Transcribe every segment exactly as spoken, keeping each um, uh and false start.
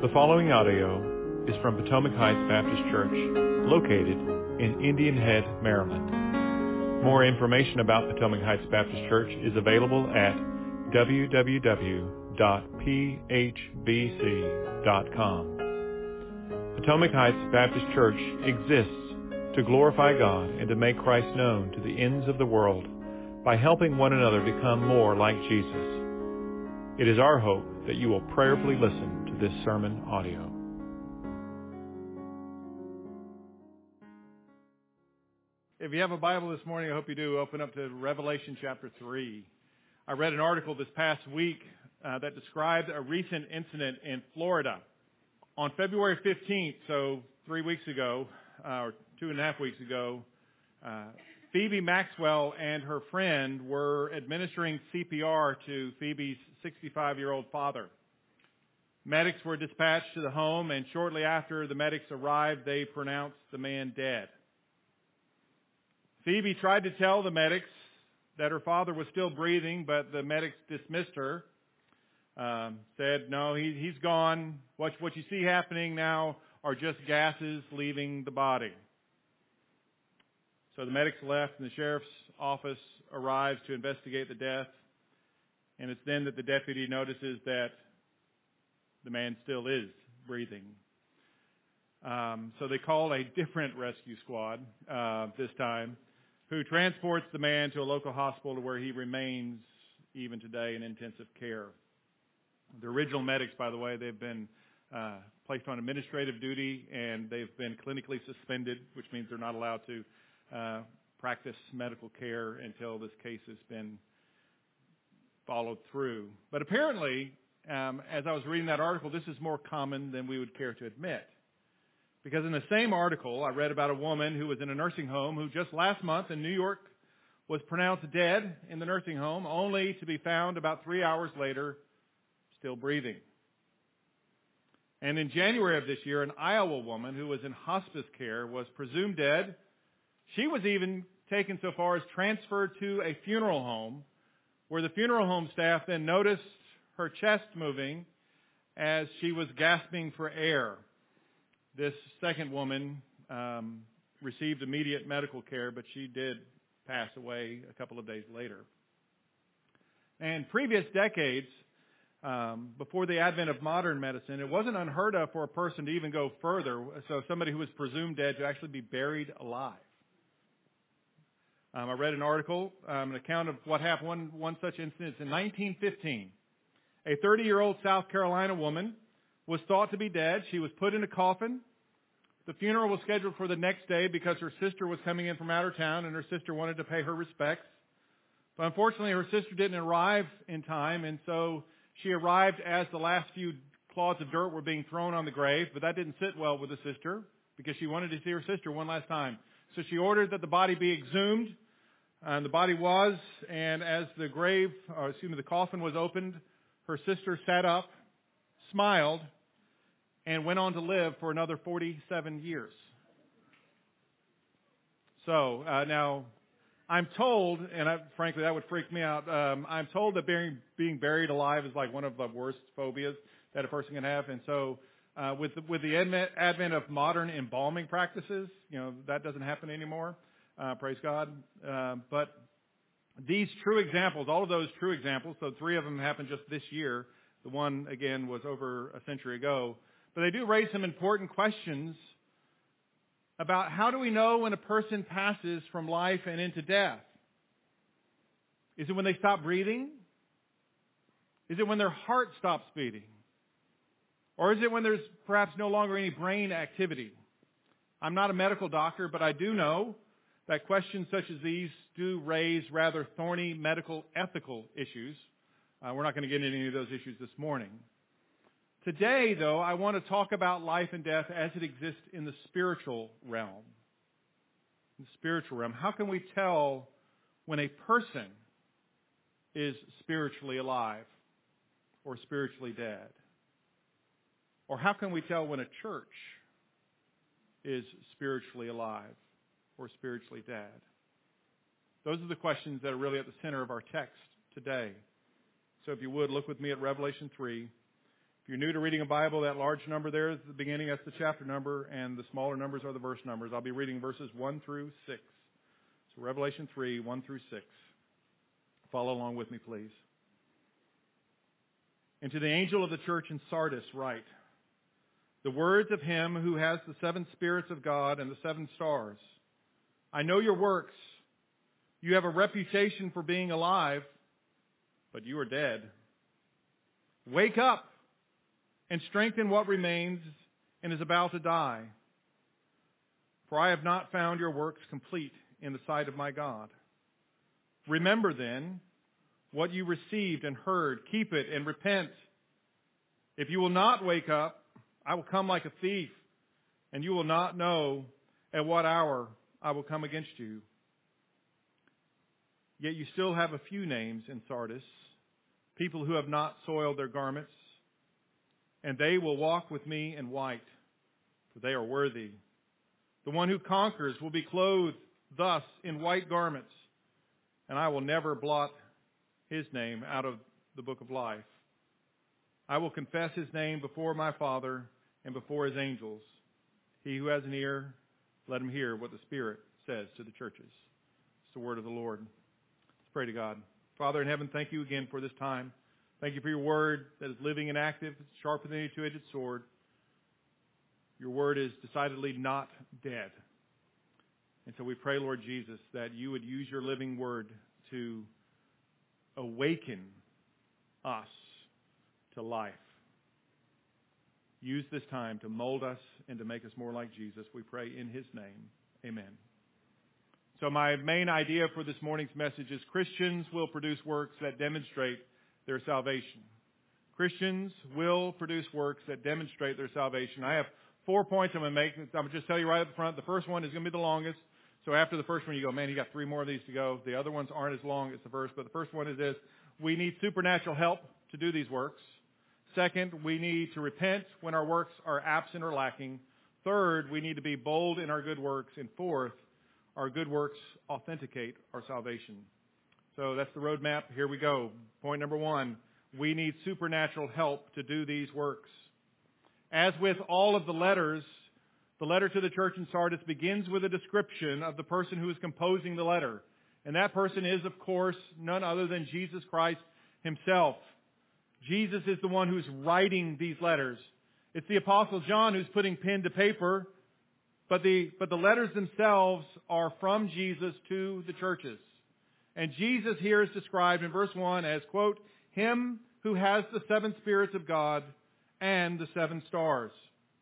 The following audio is from Potomac Heights Baptist Church, located in Indian Head, Maryland. More information about Potomac Heights Baptist Church is available at w w w dot p h b c dot com. Potomac Heights Baptist Church exists to glorify God and to make Christ known to the ends of the world by helping one another become more like Jesus. It is our hope that you will prayerfully listen to this sermon audio. If you have a Bible this morning, I hope you do, open up to Revelation chapter three. I read an article this past week uh, that described a recent incident in Florida. On February fifteenth, so three weeks ago, uh, or two and a half weeks ago, uh, Phoebe Maxwell and her friend were administering C P R to Phoebe's sixty-five-year-old father. Medics were dispatched to the home, and shortly after the medics arrived, they pronounced the man dead. Phoebe tried to tell the medics that her father was still breathing, but the medics dismissed her, um, said, no, he, he's gone. What, what you see happening now are just gases leaving the body. So the medics left, and the sheriff's office arrives to investigate the death, and it's then that the deputy notices that the man still is breathing. Um, so they call a different rescue squad uh, this time, who transports the man to a local hospital where he remains even today in intensive care. The original medics, by the way, they've been uh, placed on administrative duty, and they've been clinically suspended, which means they're not allowed to uh, practice medical care until this case has been followed through. But apparently, um, as I was reading that article, this is more common than we would care to admit. Because in the same article, I read about a woman who was in a nursing home who just last month in New York was pronounced dead in the nursing home, only to be found about three hours later still breathing. And in January of this year, an Iowa woman who was in hospice care was presumed dead. She was even taken so far as transferred to a funeral home, where the funeral home staff then noticed her chest moving as she was gasping for air. This second woman um, received immediate medical care, but she did pass away a couple of days later. And previous decades, um, before the advent of modern medicine, it wasn't unheard of for a person to even go further, so somebody who was presumed dead to actually be buried alive. Um, I read an article, um, an account of what happened, one, one such instance in nineteen fifteen. A thirty-year-old South Carolina woman was thought to be dead. She was put in a coffin. The funeral was scheduled for the next day because her sister was coming in from out of town, and her sister wanted to pay her respects. But unfortunately, her sister didn't arrive in time, and so she arrived as the last few clods of dirt were being thrown on the grave, but that didn't sit well with the sister because she wanted to see her sister one last time. So she ordered that the body be exhumed, and the body was, and as the grave, or excuse me, the coffin was opened, her sister sat up, smiled, and went on to live for another forty-seven years. So uh, now, I'm told, and I, frankly that would freak me out, um, I'm told that being, being buried alive is like one of the worst phobias that a person can have. And so uh, with, the, with the advent, advent of modern embalming practices, you know, that doesn't happen anymore, uh, praise God. Uh, but these true examples, all of those true examples, so three of them happened just this year. The one, again, was over a century ago. But they do raise some important questions about how do we know when a person passes from life and into death? Is it when they stop breathing? Is it when their heart stops beating? Or is it when there's perhaps no longer any brain activity? I'm not a medical doctor, but I do know that questions such as these do raise rather thorny medical ethical issues. Uh, we're not going to get into any of those issues this morning. Today, though, I want to talk about life and death as it exists in the spiritual realm. In the spiritual realm, how can we tell when a person is spiritually alive or spiritually dead? Or how can we tell when a church is spiritually alive or spiritually dead? Those are the questions that are really at the center of our text today. So if you would, look with me at Revelation three. If you're new to reading a Bible, that large number there is the beginning, that's the chapter number, and the smaller numbers are the verse numbers. I'll be reading verses one through six. So Revelation three, one through six. Follow along with me, please. And to the angel of the church in Sardis write, the words of him who has the seven spirits of God and the seven stars. I know your works. You have a reputation for being alive, but you are dead. Wake up and strengthen what remains and is about to die. For I have not found your works complete in the sight of my God. Remember then what you received and heard. Keep it and repent. If you will not wake up, I will come like a thief, and you will not know at what hour I will come against you. Yet you still have a few names in Sardis, people who have not soiled their garments, and they will walk with me in white, for they are worthy. The one who conquers will be clothed thus in white garments, and I will never blot his name out of the book of life. I will confess his name before my Father and before his angels. He who has an ear, let him hear what the Spirit says to the churches. It's the word of the Lord. Let's pray to God. Father in heaven, thank you again for this time. Thank you for your word that is living and active, sharper than any two-edged sword. Your word is decidedly not dead. And so we pray, Lord Jesus, that you would use your living word to awaken us to life. Use this time to mold us and to make us more like Jesus. We pray in his name. Amen. So my main idea for this morning's message is Christians will produce works that demonstrate their salvation. Christians will produce works that demonstrate their salvation. I have four points I'm going to make. I'm going to just tell you right up front. The first one is going to be the longest. So after the first one, you go, man, you got three more of these to go. The other ones aren't as long as the first. But the first one is this. We need supernatural help to do these works. Second, we need to repent when our works are absent or lacking. Third, we need to be bold in our good works. And fourth, our good works authenticate our salvation. So that's the roadmap. Here we go. Point number one, we need supernatural help to do these works. As with all of the letters, the letter to the church in Sardis begins with a description of the person who is composing the letter. And that person is, of course, none other than Jesus Christ himself. Jesus is the one who's writing these letters. It's the Apostle John who's putting pen to paper, but the, but the letters themselves are from Jesus to the churches. And Jesus here is described in verse one as, quote, him who has the seven spirits of God and the seven stars.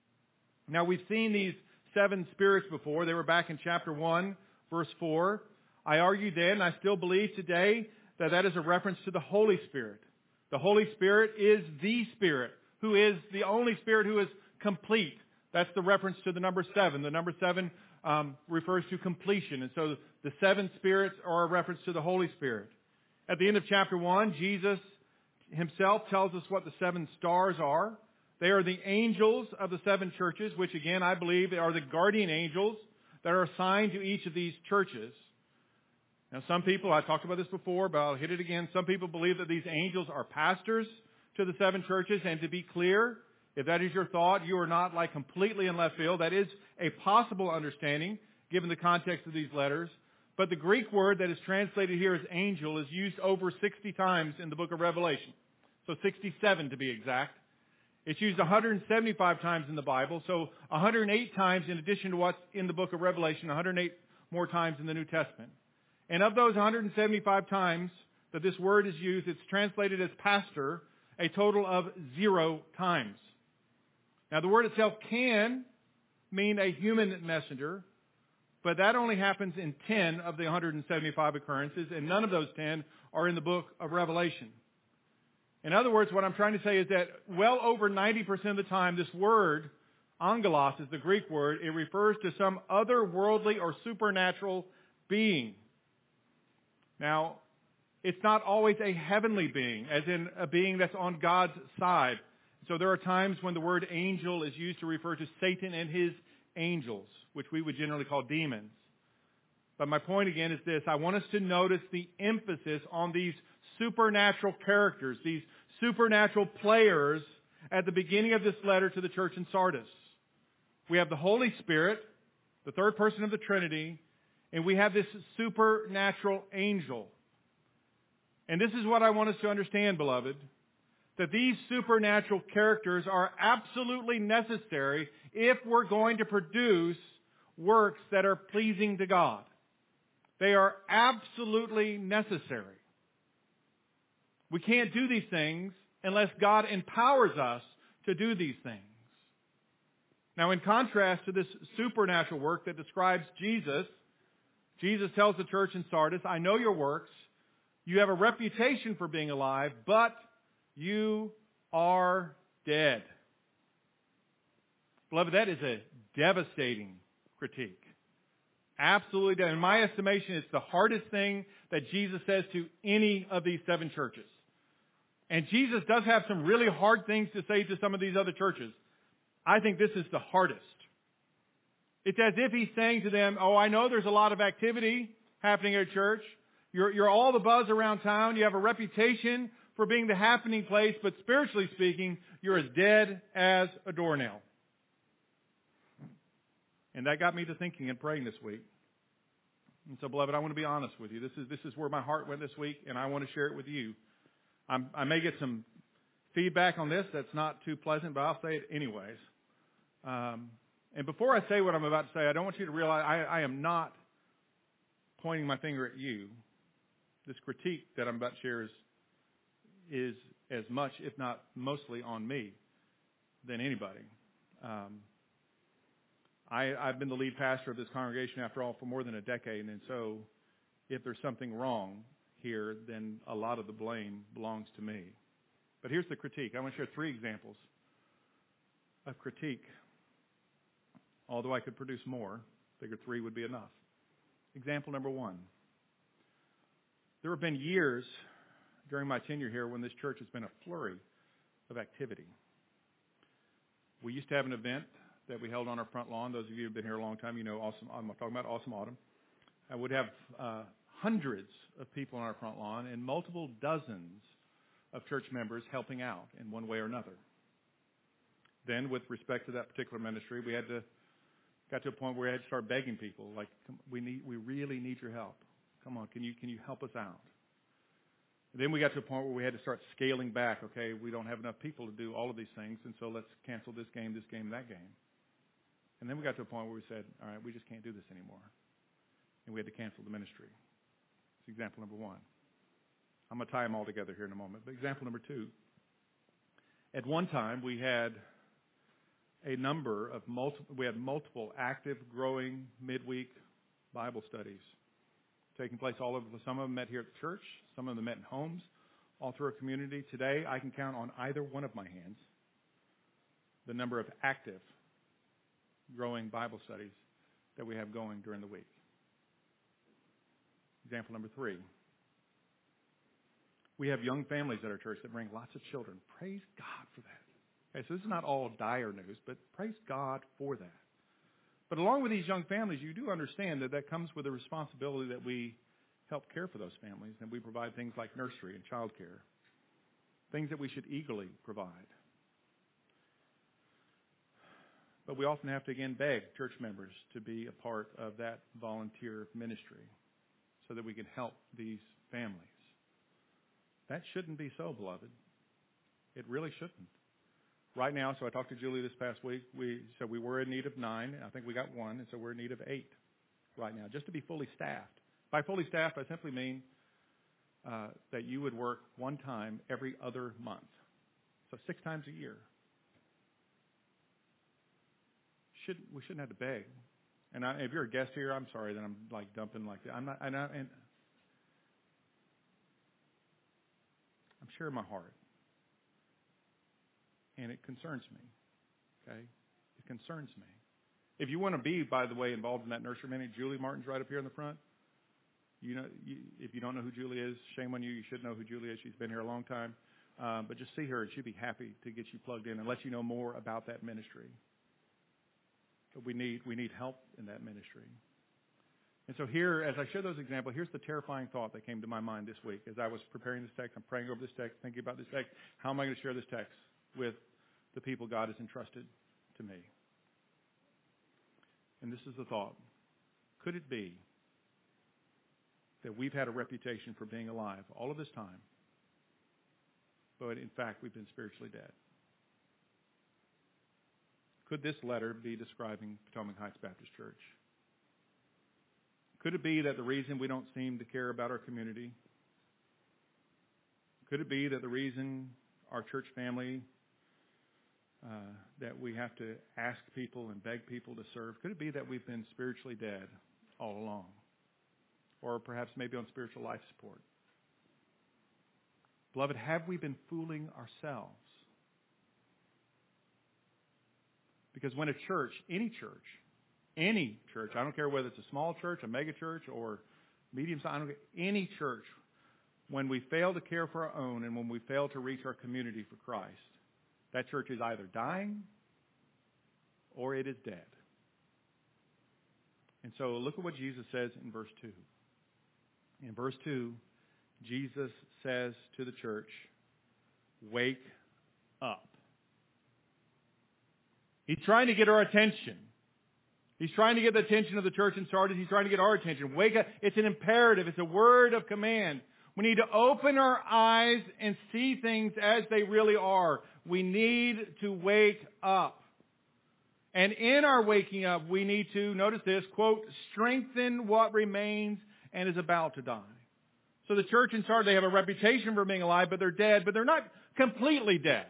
Now we've seen these seven spirits before. They were back in chapter one, verse four. I argued then, and I still believe today, that that is a reference to the Holy Spirit. The Holy Spirit is the Spirit, who is the only Spirit who is complete. That's the reference to the number seven. The number seven um, refers to completion. And so the seven spirits are a reference to the Holy Spirit. At the end of chapter one, Jesus himself tells us what the seven stars are. They are the angels of the seven churches, which again, I believe are the guardian angels that are assigned to each of these churches. Now, some people, I talked about this before, but I'll hit it again. Some people believe that these angels are pastors to the seven churches. And to be clear, if that is your thought, you are not like completely in left field. That is a possible understanding, given the context of these letters. But the Greek word that is translated here as angel is used over sixty times in the book of Revelation. So sixty-seven to be exact. It's used one hundred seventy-five times in the Bible. So one hundred eight times in addition to what's in the book of Revelation, one hundred eight more times in the New Testament. And of those one hundred seventy-five times that this word is used, it's translated as pastor a total of zero times. Now, the word itself can mean a human messenger, but that only happens in ten of the one hundred seventy-five occurrences, and none of those ten are in the book of Revelation. In other words, what I'm trying to say is that well over ninety percent of the time, this word, angelos is the Greek word, it refers to some otherworldly or supernatural being. Now, it's not always a heavenly being, as in a being that's on God's side. So there are times when the word angel is used to refer to Satan and his angels, which we would generally call demons. But my point again is this. I want us to notice the emphasis on these supernatural characters, these supernatural players, at the beginning of this letter to the church in Sardis. We have the Holy Spirit, the third person of the Trinity, and we have this supernatural angel. And this is what I want us to understand, beloved, that these supernatural characters are absolutely necessary if we're going to produce works that are pleasing to God. They are absolutely necessary. We can't do these things unless God empowers us to do these things. Now, in contrast to this supernatural work that describes Jesus, Jesus tells the church in Sardis, I know your works. You have a reputation for being alive, but you are dead. Beloved, that is a devastating critique. Absolutely dead. In my estimation, it's the hardest thing that Jesus says to any of these seven churches. And Jesus does have some really hard things to say to some of these other churches. I think this is the hardest. It's as if he's saying to them, oh, I know there's a lot of activity happening at church. You're, you're all the buzz around town. You have a reputation for being the happening place, but spiritually speaking, you're as dead as a doornail. And that got me to thinking and praying this week. And so, beloved, I want to be honest with you. This is, this is where my heart went this week, and I want to share it with you. I'm, I may get some feedback on this that's not too pleasant, but I'll say it anyways. Um, and before I say what I'm about to say, I don't want you to realize I, I am not pointing my finger at you. This critique that I'm about to share is, is as much, if not mostly, on me than anybody. Um, I, I've been the lead pastor of this congregation, after all, for more than a decade, and so if there's something wrong here, then a lot of the blame belongs to me. But here's the critique. I want to share three examples of critique. Although I could produce more, I figured three would be enough. Example number one. There have been years during my tenure here when this church has been a flurry of activity. We used to have an event that we held on our front lawn. Those of you who have been here a long time, you know awesome, I'm talking about Awesome Autumn. I would have uh, hundreds of people on our front lawn and multiple dozens of church members helping out in one way or another. Then, with respect to that particular ministry, we had to got to a point where we had to start begging people, like, we need, we really need your help. Come on, can you can you help us out? And then we got to a point where we had to start scaling back. Okay, we don't have enough people to do all of these things, and so let's cancel this game, this game, that game. And then we got to a point where we said, all right, we just can't do this anymore. And we had to cancel the ministry. That's example number one. I'm going to tie them all together here in a moment. But example number two, at one time we had a number of multiple, we had multiple active, growing, midweek Bible studies taking place all over. Some of them met here at the church. Some of them met in homes, all through our community. Today, I can count on either one of my hands the number of active, growing Bible studies that we have going during the week. Example number three. We have young families at our church that bring lots of children. Praise God for that. Okay, so this is not all dire news, but praise God for that. But along with these young families, you do understand that that comes with a responsibility that we help care for those families, and we provide things like nursery and child care, things that we should eagerly provide. But we often have to, again, beg church members to be a part of that volunteer ministry so that we can help these families. That shouldn't be so, beloved. It really shouldn't. Right now, so I talked to Julie this past week. We said we were in need of nine. I think we got one, and so we're in need of eight right now, just to be fully staffed. By fully staffed, I simply mean uh, that you would work one time every other month, so six times a year. Should we shouldn't have to beg. And I, if you're a guest here, I'm sorry that I'm like dumping like that. I'm not. And, I, and I'm sharing my heart. And it concerns me, okay? It concerns me. If you want to be, by the way, involved in that nursery ministry, Julie Martin's right up here in the front. You know, you, if you don't know who Julie is, shame on you. You should know who Julie is. She's been here a long time. Um, but just see her, and she'd be happy to get you plugged in and let you know more about that ministry. But we need we need help in that ministry. And so here, as I share those examples, here's the terrifying thought that came to my mind this week as I was preparing this text. I'm praying over this text, thinking about this text. How am I going to share this text with the people God has entrusted to me. And this is the thought. Could it be that we've had a reputation for being alive all of this time, but in fact we've been spiritually dead? Could this letter be describing Potomac Heights Baptist Church? Could it be that the reason we don't seem to care about our community? Could it be that the reason our church family, uh, that we have to ask people and beg people to serve, could it be that we've been spiritually dead all along? Or perhaps maybe on spiritual life support? Beloved, have we been fooling ourselves? Because when a church, any church, any church, I don't care whether it's a small church, a mega church, or medium-sized, I don't care, any church, when we fail to care for our own and when we fail to reach our community for Christ, that church is either dying or it is dead. And so look at what Jesus says in verse two. In verse two, Jesus says to the church, wake up. He's trying to get our attention. He's trying to get the attention of the church in Sardis. He's trying to get our attention. Wake up. It's an imperative. It's a word of command. We need to open our eyes and see things as they really are. We need to wake up. And in our waking up, we need to, notice this, quote, strengthen what remains and is about to die. So the church in Sardis, they have a reputation for being alive, but they're dead, but they're not completely dead.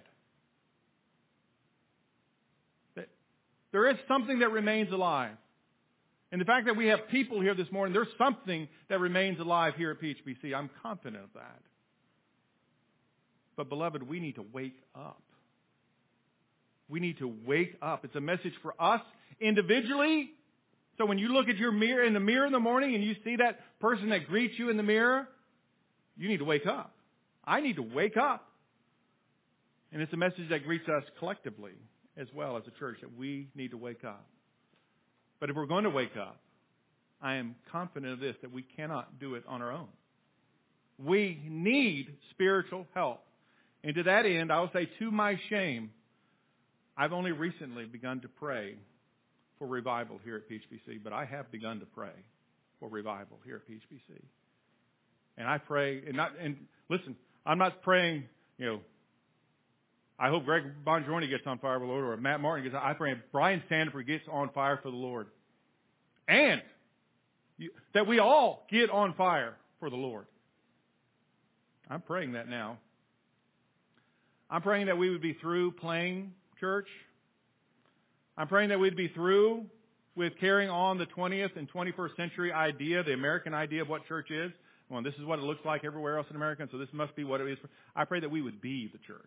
There is something that remains alive. And the fact that we have people here this morning, there's something that remains alive here at P H B C. I'm confident of that. But beloved, we need to wake up. We need to wake up. It's a message for us individually. So when you look at your mirror in the mirror in the morning and you see that person that greets you in the mirror, you need to wake up. I need to wake up. And it's a message that greets us collectively as well as a church, that we need to wake up. But if we're going to wake up, I am confident of this, that we cannot do it on our own. We need spiritual help. And to that end, I will say, to my shame, I've only recently begun to pray for revival here at P H B C, but I have begun to pray for revival here at P H B C. And I pray, and not, and listen, I'm not praying, you know, I hope Greg Bongiorni gets on fire for the Lord, or Matt Martin gets on. I pray Brian Sandiford gets on fire for the Lord. And you, that we all get on fire for the Lord. I'm praying that now. I'm praying that we would be through playing church. I'm praying that we'd be through with carrying on the twentieth and twenty-first century idea, the American idea of what church is. Well, this is what it looks like everywhere else in America, so this must be what it is. I pray that we would be the church.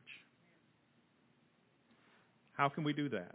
How can we do that?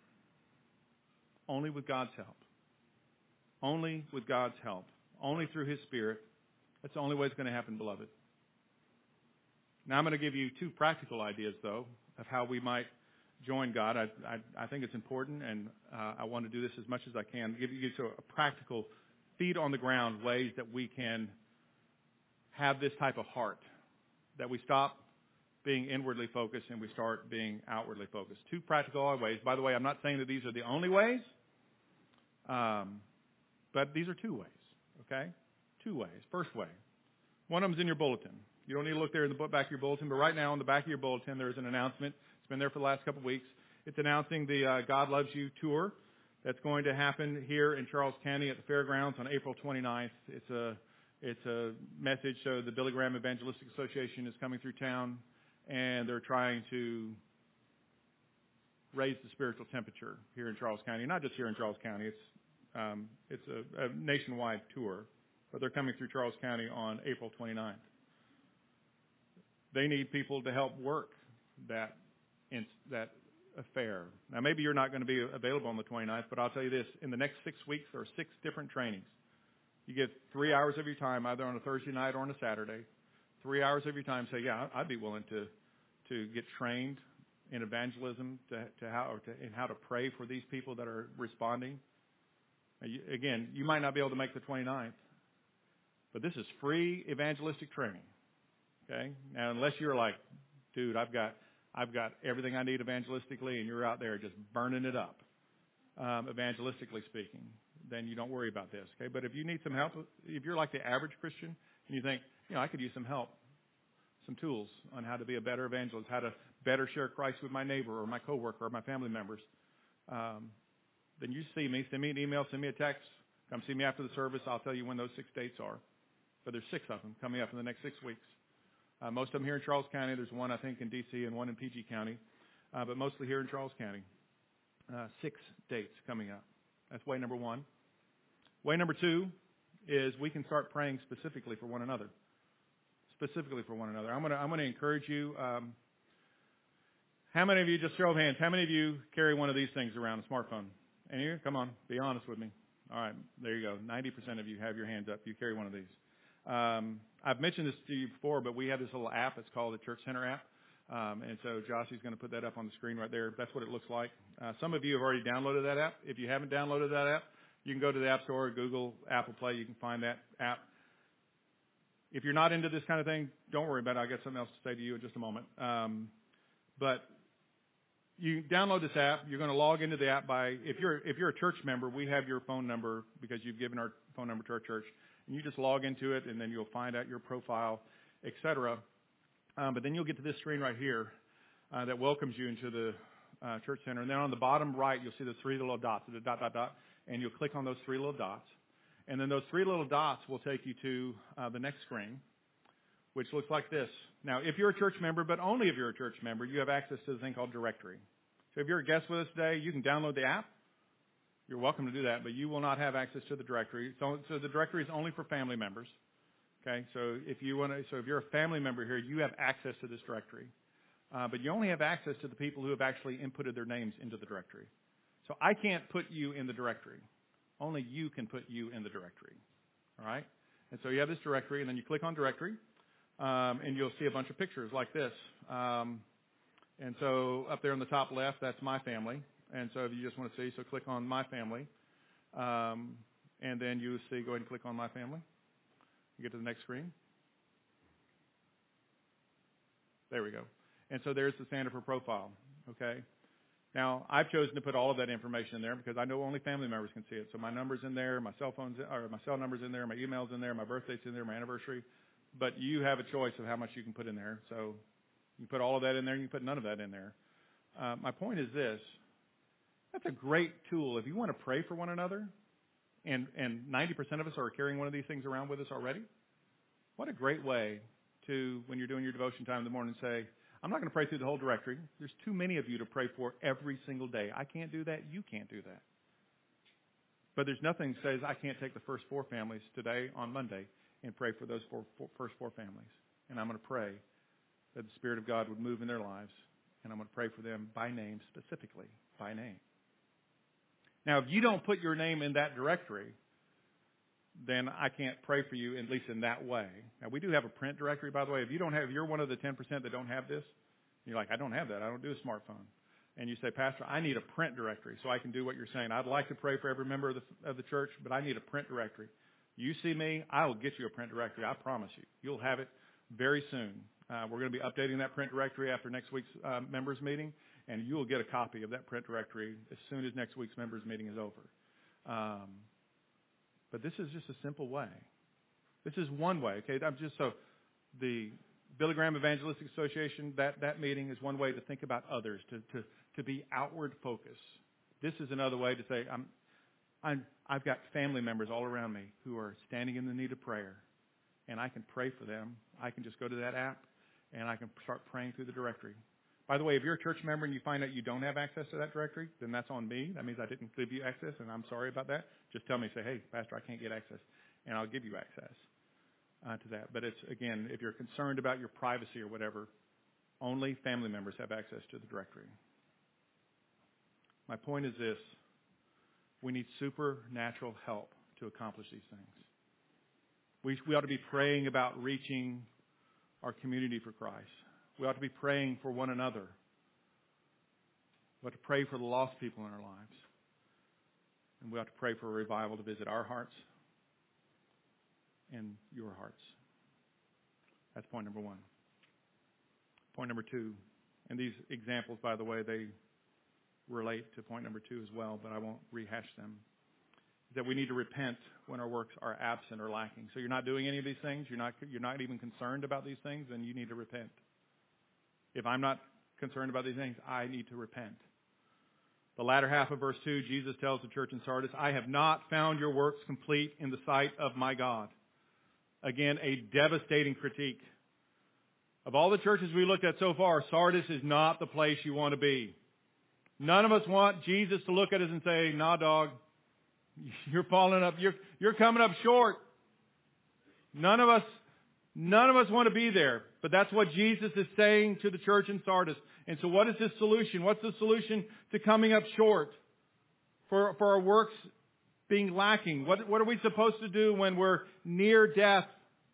Only with God's help. Only with God's help. Only through His Spirit. That's the only way it's going to happen, beloved. Now I'm going to give you two practical ideas, though, of how we might join God. I, I, I think it's important, and uh, I want to do this as much as I can. Give you a practical, feet on the ground ways that we can have this type of heart, that we stop being inwardly focused and we start being outwardly focused. Two practical ways. By the way, I'm not saying that these are the only ways, um, but these are two ways, okay? Two ways. First way. One of them is in your bulletin. You don't need to look there in the back of your bulletin, but right now on the back of your bulletin there's an announcement. It's been there for the last couple of weeks. It's announcing the uh, God Loves You tour that's going to happen here in Charles County at the fairgrounds on April twenty-ninth. It's a, it's a message. So the Billy Graham Evangelistic Association is coming through town, and they're trying to raise the spiritual temperature here in Charles County. Not just here in Charles County. It's um, it's a, a nationwide tour, but they're coming through Charles County on April twenty-ninth. They need people to help work that in, that affair. Now, maybe you're not going to be available on the twenty-ninth, but I'll tell you this. In the next six weeks, there are six different trainings. You get three hours of your time, either on a Thursday night or on a Saturday. Three hours of your time, say, yeah, I'd be willing to to get trained in evangelism, to, to how or to, in how to pray for these people that are responding. Now, you, again, you might not be able to make the twenty-ninth, but this is free evangelistic training. Okay? Now, unless you're like, dude, I've got I've got everything I need evangelistically, and you're out there just burning it up, um, evangelistically speaking, then you don't worry about this, okay? But if you need some help, if you're like the average Christian and you think, you know, I could use some help, some tools on how to be a better evangelist, how to better share Christ with my neighbor or my coworker or my family members, um, then you see me, send me an email, send me a text, come see me after the service. I'll tell you when those six dates are. But there's six of them coming up in the next six weeks. Uh, most of them here in Charles County. There's one, I think, in D C and one in P G County, uh, but mostly here in Charles County. Uh, six dates coming up. That's way number one. Way number two is we can start praying specifically for one another. Specifically for one another. I'm going to I'm going to encourage you. Um, how many of you, just show of hands, how many of you carry one of these things around, a smartphone? Any of you? Come on, be honest with me. All right, there you go. ninety percent of you have your hands up. You carry one of these. Um, I've mentioned this to you before, but we have this little app. It's called the Church Center app. Um, and so Joshy's going to put that up on the screen right there. That's what it looks like. Uh, some of you have already downloaded that app. If you haven't downloaded that app, you can go to the App Store, Google, Apple Play. You can find that app. If you're not into this kind of thing, don't worry about it. I'll get something else to say to you in just a moment. Um, but you download this app. You're going to log into the app by, if you're if you're a church member, we have your phone number because you've given our phone number to our church. And you just log into it, and then you'll find out your profile, et cetera. Um, but then you'll get to this screen right here uh, that welcomes you into the uh, Church Center. And then on the bottom right, you'll see the three little dots, the dot, dot, dot, and you'll click on those three little dots. And then those three little dots will take you to uh, the next screen, which looks like this. Now, if you're a church member, but only if you're a church member, you have access to the thing called Directory. So if you're a guest with us today, you can download the app. You're welcome to do that, but you will not have access to the directory. So, so the directory is only for family members. Okay, so if you want to, so if you're a family member here, you have access to this directory, uh, but you only have access to the people who have actually inputted their names into the directory. So I can't put you in the directory. Only you can put you in the directory. All right, and so you have this directory, and then you click on directory, um, and you'll see a bunch of pictures like this. Um, and so up there in the top left, that's my family. And so if you just want to see, so click on My Family. Um, and then you see, go ahead and click on My Family. You get to the next screen. There we go. And so there's the Sandifer profile, okay? Now, I've chosen to put all of that information in there because I know only family members can see it. So my number's in there, my cell phone's in, or my cell number's in there, my email's in there, my birthday's in there, my anniversary. But you have a choice of how much you can put in there. So you put all of that in there, and you put none of that in there. Uh, my point is this. That's a great tool. If you want to pray for one another, and, and ninety percent of us are carrying one of these things around with us already, what a great way to, when you're doing your devotion time in the morning, say, I'm not going to pray through the whole directory. There's too many of you to pray for every single day. I can't do that. You can't do that. But there's nothing that says I can't take the first four families today on Monday and pray for those four, four, first four families. And I'm going to pray that the Spirit of God would move in their lives, and I'm going to pray for them by name, specifically by name. Now, if you don't put your name in that directory, then I can't pray for you, at least in that way. Now, we do have a print directory, by the way. If you don't have, if you're one of the ten percent that don't have this, you're like, I don't have that. I don't do a smartphone. And you say, Pastor, I need a print directory so I can do what you're saying. I'd like to pray for every member of the, of the church, but I need a print directory. You see me, I will get you a print directory. I promise you. You'll have it very soon. Uh, we're going to be updating that print directory after next week's uh, members meeting, and you will get a copy of that print directory as soon as next week's members meeting is over. Um, but this is just a simple way. This is one way, okay? I'm just so the Billy Graham Evangelistic Association, that, that meeting is one way to think about others, to, to, to be outward focused. This is another way to say, I'm, I'm, I've got family members all around me who are standing in the need of prayer, and I can pray for them. I can just go to that app, and I can start praying through the directory. By the way, if you're a church member and you find out you don't have access to that directory, then that's on me. That means I didn't give you access, and I'm sorry about that. Just tell me, say, hey, Pastor, I can't get access, and I'll give you access uh, to that. But it's, again, if you're concerned about your privacy or whatever, only family members have access to the directory. My point is this. We need supernatural help to accomplish these things. We, we ought to be praying about reaching our community for Christ. We ought to be praying for one another. We ought to pray for the lost people in our lives. And we ought to pray for a revival to visit our hearts and your hearts. That's point number one. Point number two. And these examples, by the way, they relate to point number two as well, but I won't rehash them. That we need to repent when our works are absent or lacking. So you're not doing any of these things, you're not you're not even concerned about these things, then you need to repent. If I'm not concerned about these things, I need to repent. The latter half of verse two, Jesus tells the church in Sardis, I have not found your works complete in the sight of my God. Again, a devastating critique. Of all the churches we looked at so far, Sardis is not the place you want to be. None of us want Jesus to look at us and say, nah, dog, you're falling up, you're, you're coming up short. None of us, none of us want to be there. But that's what Jesus is saying to the church in Sardis. And so what is the solution? What's the solution to coming up short? For, for our works being lacking? What, what are we supposed to do when we're near death?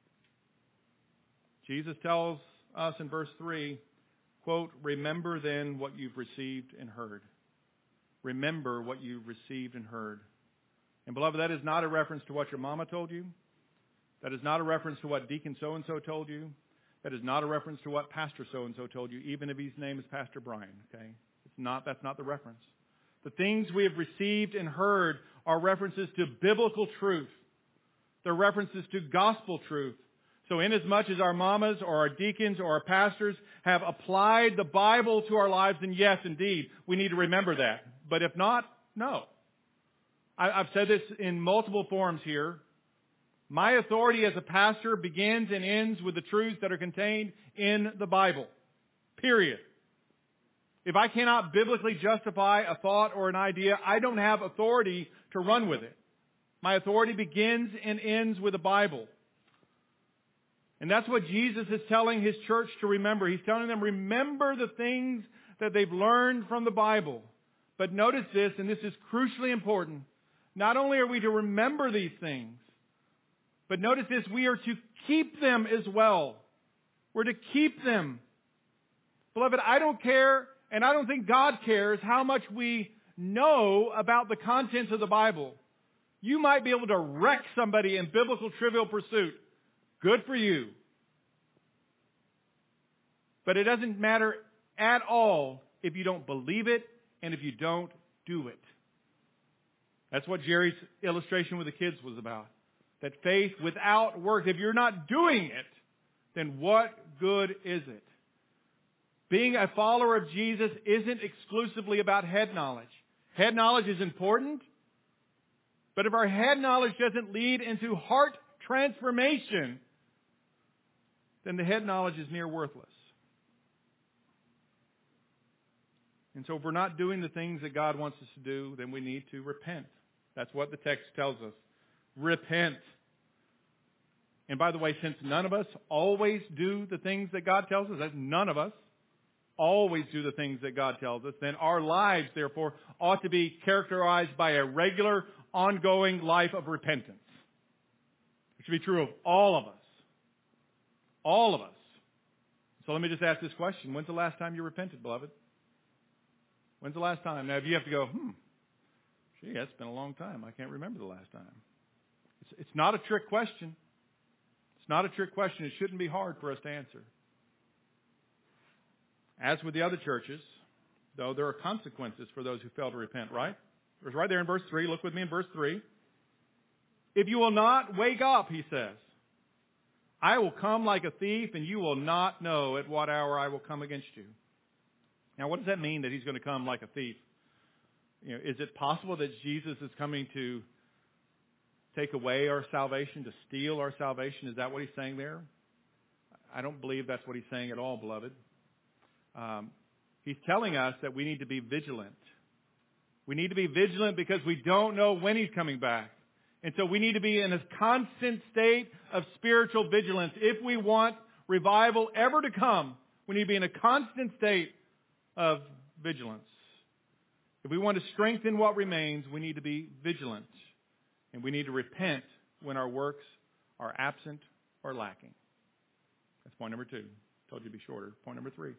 Jesus tells us in verse three, quote, remember then what you've received and heard. Remember what you've received and heard. And beloved, that is not a reference to what your mama told you. That is not a reference to what Deacon so-and-so told you. That is not a reference to what Pastor so-and-so told you, even if his name is Pastor Brian, okay? It's not, that's not the reference. The things we have received and heard are references to biblical truth. They're references to gospel truth. So inasmuch as our mamas or our deacons or our pastors have applied the Bible to our lives, then yes, indeed, we need to remember that. But if not, no. I, I've said this in multiple forms here. My authority as a pastor begins and ends with the truths that are contained in the Bible. Period. If I cannot biblically justify a thought or an idea, I don't have authority to run with it. My authority begins and ends with the Bible. And that's what Jesus is telling His church to remember. He's telling them, remember the things that they've learned from the Bible. But notice this, and this is crucially important. Not only are we to remember these things, but notice this, we are to keep them as well. We're to keep them. Beloved, I don't care, and I don't think God cares how much we know about the contents of the Bible. You might be able to wreck somebody in biblical trivial pursuit. Good for you. But it doesn't matter at all if you don't believe it and if you don't do it. That's what Jerry's illustration with the kids was about. That faith without works, if you're not doing it, then what good is it? Being a follower of Jesus isn't exclusively about head knowledge. Head knowledge is important, but if our head knowledge doesn't lead into heart transformation, then the head knowledge is near worthless. And so if we're not doing the things that God wants us to do, then we need to repent. That's what the text tells us. Repent. And by the way, since none of us always do the things that God tells us, that none of us always do the things that God tells us, then our lives, therefore, ought to be characterized by a regular, ongoing life of repentance. It should be true of all of us. All of us. So let me just ask this question. When's the last time you repented, beloved? When's the last time? Now, if you have to go, hmm, gee, that's been a long time. I can't remember the last time. It's, it's not a trick question. It's not a trick question. It shouldn't be hard for us to answer. As with the other churches, though, there are consequences for those who fail to repent, right? It's right there in verse three. Look with me in verse three. If you will not wake up, he says, I will come like a thief, and you will not know at what hour I will come against you. Now, what does that mean that he's going to come like a thief? You know, is it possible that Jesus is coming to take away our salvation, to steal our salvation? Is that what he's saying there? I don't believe that's what he's saying at all, beloved. Um, he's telling us that we need to be vigilant. We need to be vigilant because we don't know when he's coming back. And so we need to be in a constant state of spiritual vigilance. If we want revival ever to come, we need to be in a constant state of vigilance. If we want to strengthen what remains, we need to be vigilant. And we need to repent when our works are absent or lacking. That's point number two. Told you to be shorter. Point number three.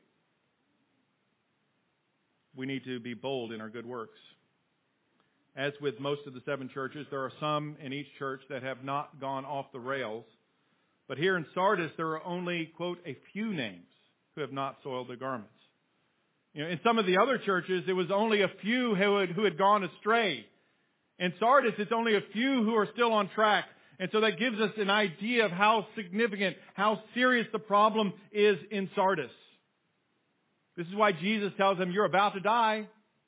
We need to be bold in our good works. As with most of the seven churches, there are some in each church that have not gone off the rails. But here in Sardis, there are only, quote, a few names who have not soiled their garments. You know, in some of the other churches, it was only a few who had, who had gone astray. In Sardis, it's only a few who are still on track. And so that gives us an idea of how significant, how serious the problem is in Sardis. This is why Jesus tells them, you're about to die.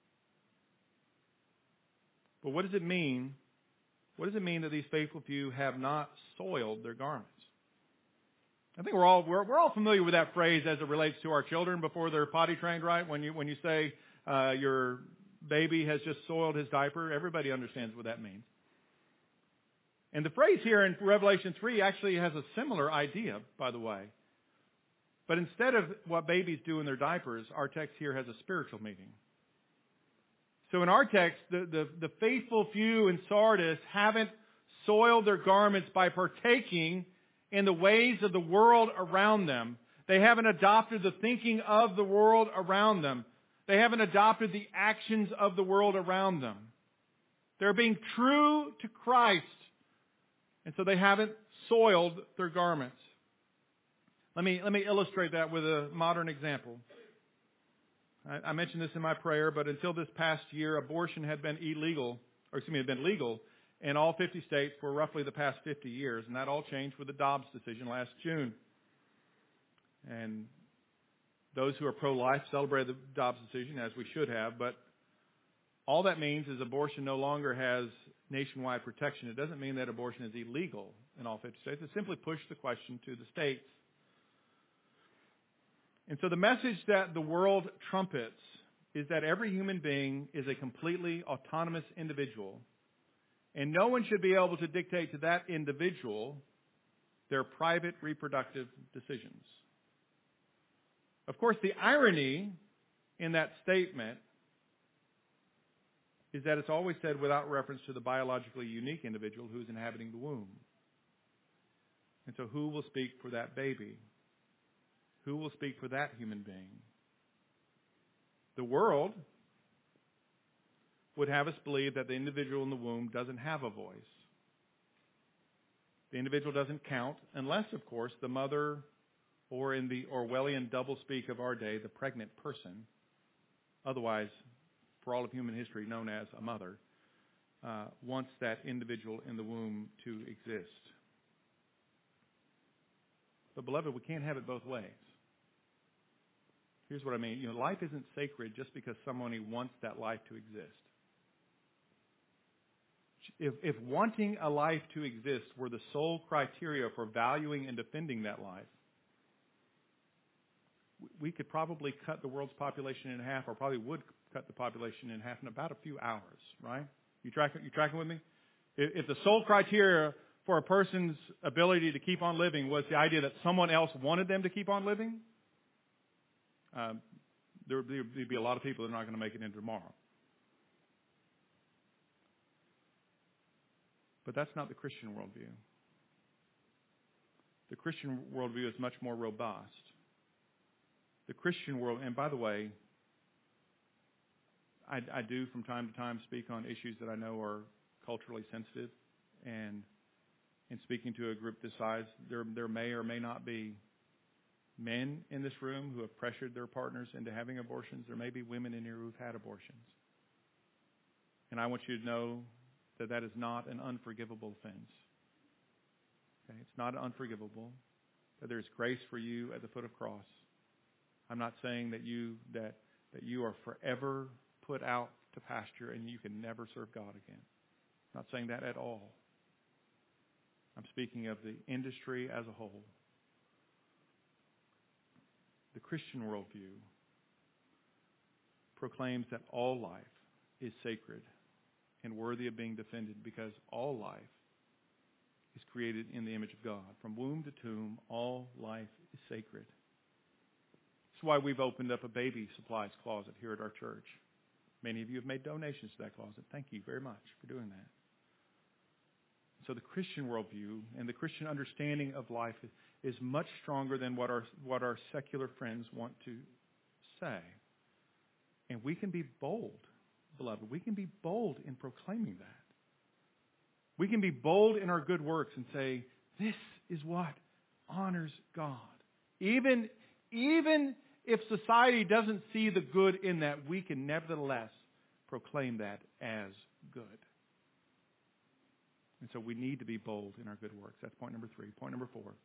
But what does it mean? What does it mean that these faithful few have not soiled their garments? I think we're all we're, we're all familiar with that phrase as it relates to our children before they're potty trained, right? When you when you say uh, your baby has just soiled his diaper, everybody understands what that means. And the phrase here in Revelation three actually has a similar idea, by the way. But instead of what babies do in their diapers, our text here has a spiritual meaning. So in our text, the, the, the faithful few in Sardis haven't soiled their garments by partaking in the ways of the world around them. They haven't adopted the thinking of the world around them. They haven't adopted the actions of the world around them. They're being true to Christ. And so they haven't soiled their garments. Let me, let me illustrate that with a modern example. I, I mentioned this in my prayer, but until this past year, abortion had been illegal, or excuse me, had been legal in all fifty states for roughly the past fifty years. And that all changed with the Dobbs decision last June. And those who are pro-life celebrated the Dobbs decision, as we should have, but all that means is abortion no longer has nationwide protection. It doesn't mean that abortion is illegal in all fifty states. It simply pushed the question to the states. And so the message that the world trumpets is that every human being is a completely autonomous individual, and no one should be able to dictate to that individual their private reproductive decisions. Of course, the irony in that statement is that it's always said without reference to the biologically unique individual who is inhabiting the womb. And so who will speak for that baby? Who will speak for that human being? The world would have us believe that the individual in the womb doesn't have a voice. The individual doesn't count unless, of course, the mother, or in the Orwellian doublespeak of our day, the pregnant person, otherwise, for all of human history, known as a mother, uh, wants that individual in the womb to exist. But beloved, we can't have it both ways. Here's what I mean. You know, life isn't sacred just because somebody wants that life to exist. If, if wanting a life to exist were the sole criteria for valuing and defending that life, we could probably cut the world's population in half, or probably would cut the population in half in about a few hours, right? You tracking, you tracking with me? If, if the sole criteria for a person's ability to keep on living was the idea that someone else wanted them to keep on living, um, there would be, there'd be a lot of people that are not going to make it into tomorrow. But that's not the Christian worldview. The Christian worldview is much more robust. The Christian world, and by the way, I, I do from time to time speak on issues that I know are culturally sensitive, and in speaking to a group this size, there there may or may not be men in this room who have pressured their partners into having abortions. There may be women in here who've had abortions. And I want you to know that that is not an unforgivable offense. Okay? It's not unforgivable. That there's grace for you at the foot of the cross. I'm not saying that you that that you are forever put out to pasture and you can never serve God again. I'm not saying that at all. I'm speaking of the industry as a whole. The Christian worldview proclaims that all life is sacred and worthy of being defended because all life is created in the image of God. From womb to tomb, all life is sacred. That's why we've opened up a baby supplies closet here at our church. Many of you have made donations to that closet. Thank you very much for doing that. So the Christian worldview and the Christian understanding of life is much stronger than what our what our secular friends want to say. And we can be bold, beloved. We can be bold in proclaiming that. We can be bold in our good works and say, this is what honors God. Even, even if society doesn't see the good in that, we can nevertheless proclaim that as good. And so we need to be bold in our good works. That's point number three. Point number four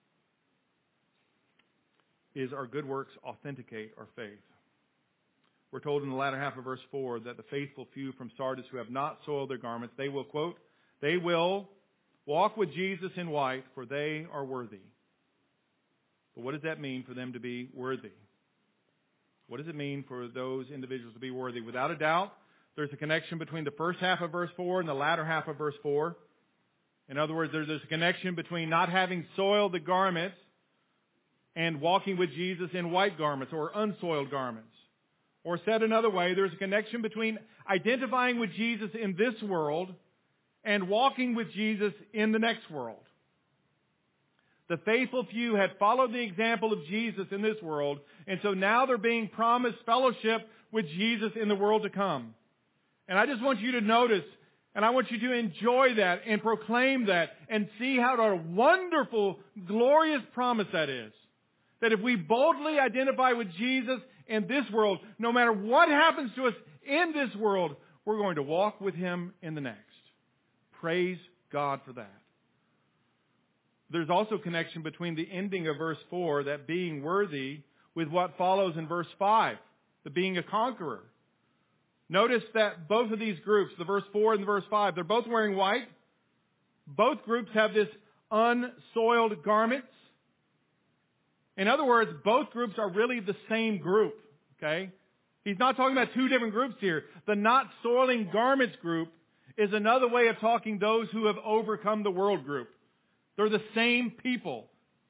is our good works authenticate our faith. We're told in the latter half of verse four that the faithful few from Sardis who have not soiled their garments, they will, quote, they will walk with Jesus in white, for they are worthy. But what does that mean for them to be worthy? What does it mean for those individuals to be worthy? Without a doubt, there's a connection between the first half of verse four and the latter half of verse four. In other words, there's a connection between not having soiled the garments and walking with Jesus in white garments or unsoiled garments. Or said another way, there's a connection between identifying with Jesus in this world and walking with Jesus in the next world. The faithful few had followed the example of Jesus in this world, and so now they're being promised fellowship with Jesus in the world to come. And I just want you to notice, and I want you to enjoy that and proclaim that and see how a wonderful, glorious promise that is. That if we boldly identify with Jesus in this world, no matter what happens to us in this world, we're going to walk with Him in the next. Praise God for that. There's also connection between the ending of verse four, that being worthy, with what follows in verse five, the being a conqueror. Notice that both of these groups, the verse four and the verse five, they're both wearing white. Both groups have this unsoiled garments. In other words, both groups are really the same group. Okay? He's not talking about two different groups here. The not soiling garments group is another way of talking those who have overcome the world group. They're the same people.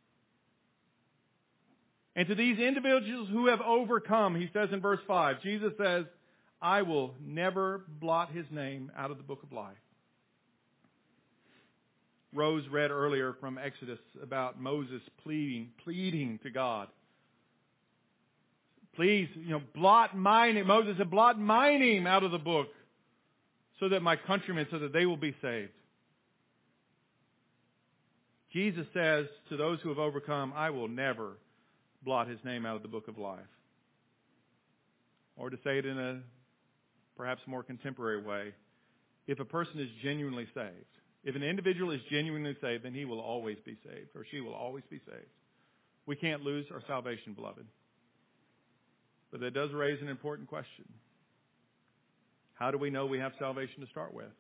And to these individuals who have overcome, he says in verse five, Jesus says, I will never blot his name out of the book of life. Rose read earlier from Exodus about Moses pleading, pleading to God. Please, you know, blot my name. Moses said, blot my name out of the book so that my countrymen, so that they will be saved. Jesus says to those who have overcome, I will never blot his name out of the book of life. Or to say it in a perhaps more contemporary way, if a person is genuinely saved, if an individual is genuinely saved, then he will always be saved, or she will always be saved. We can't lose our salvation, beloved. But that does raise an important question. How do we know we have salvation to start with?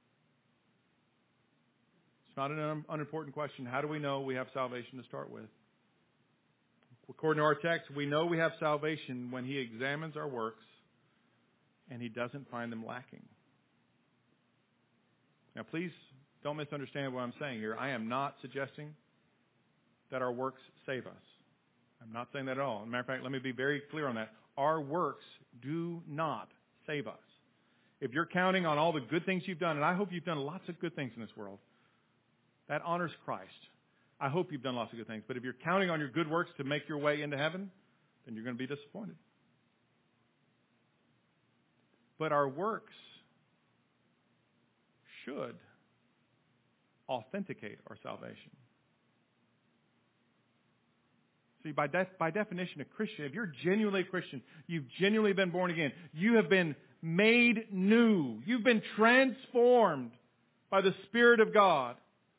It's not an un- unimportant question. How do we know we have salvation to start with? According to our text, we know we have salvation when he examines our works and he doesn't find them lacking. Now, please don't misunderstand what I'm saying here. I am not suggesting that our works save us. I'm not saying that at all. As a matter of fact, let me be very clear on that. Our works do not save us. If you're counting on all the good things you've done, and I hope you've done lots of good things in this world, that honors Christ. I hope you've done lots of good things. But if you're counting on your good works to make your way into heaven, then you're going to be disappointed. But our works should authenticate our salvation. See, by, de- by definition, a Christian, if you're genuinely a Christian, you've genuinely been born again, you have been made new, you've been transformed by the Spirit of God,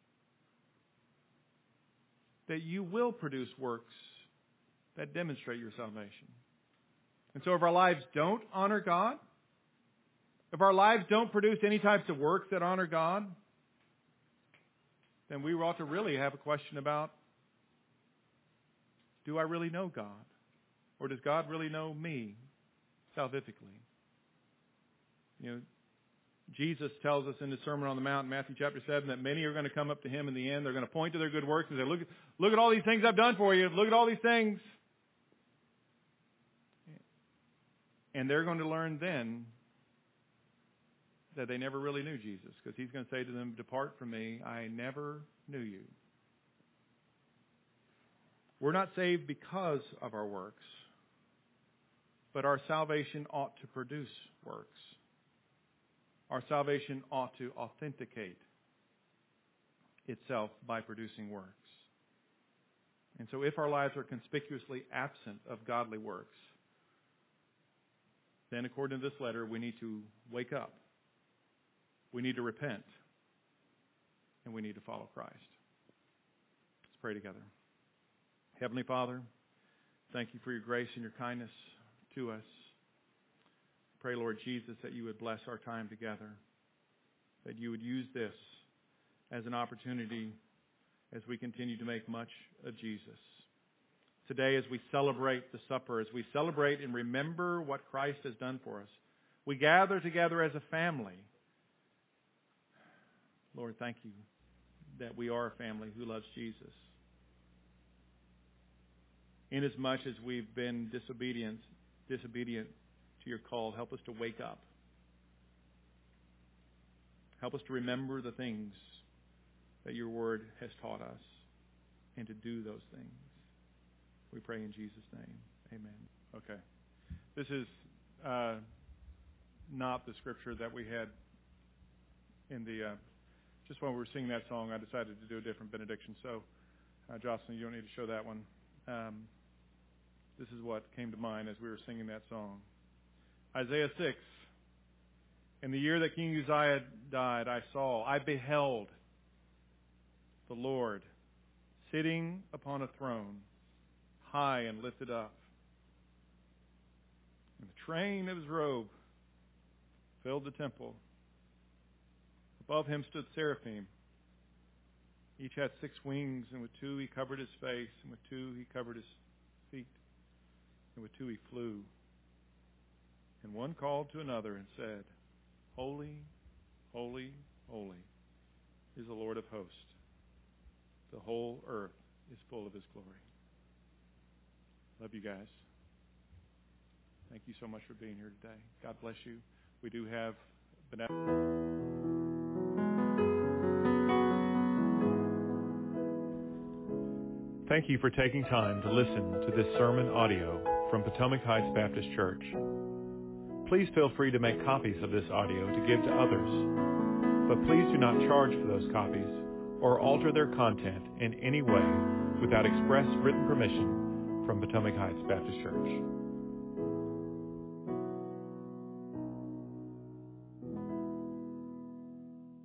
that you will produce works that demonstrate your salvation. And so if our lives don't honor God, if our lives don't produce any types of works that honor God, then we ought to really have a question about, do I really know God? Or does God really know me salvifically? You know, Jesus tells us in the Sermon on the Mount in Matthew chapter seven that many are going to come up to him in the end. They're going to point to their good works and say, look, look at all these things I've done for you. Look at all these things. And they're going to learn then that they never really knew Jesus, because he's going to say to them, depart from me, I never knew you. We're not saved because of our works, but our salvation ought to produce works. Our salvation ought to authenticate itself by producing works. And so if our lives are conspicuously absent of godly works, then according to this letter, we need to wake up. We need to repent. And we need to follow Christ. Let's pray together. Heavenly Father, thank you for your grace and your kindness to us. Pray, Lord Jesus, that you would bless our time together, that you would use this as an opportunity as we continue to make much of Jesus. Today, as we celebrate the supper, as we celebrate and remember what Christ has done for us, we gather together as a family. Lord, thank you that we are a family who loves Jesus. Inasmuch as we've been disobedient, disobedient to your call, help us to wake up. Help us to remember the things that your word has taught us and to do those things. We pray in Jesus' name. Amen. Okay. This is uh, not the scripture that we had in the, uh, just when we were singing that song, I decided to do a different benediction. So, uh, Jocelyn, you don't need to show that one. Um, this is what came to mind as we were singing that song. Isaiah six. In the year that King Uzziah died, I saw, I beheld the Lord sitting upon a throne, high and lifted up. And the train of his robe filled the temple. Above him stood seraphim. Each had six wings, and with two he covered his face, and with two he covered his feet, and with two he flew. And one called to another and said, Holy, holy, holy is the Lord of hosts. The whole earth is full of his glory. Love you guys. Thank you so much for being here today. God bless you. We do have Thank you for taking time to listen to this sermon audio from Potomac Heights Baptist Church. Please feel free to make copies of this audio to give to others, but please do not charge for those copies or alter their content in any way without express written permission from Potomac Heights Baptist Church.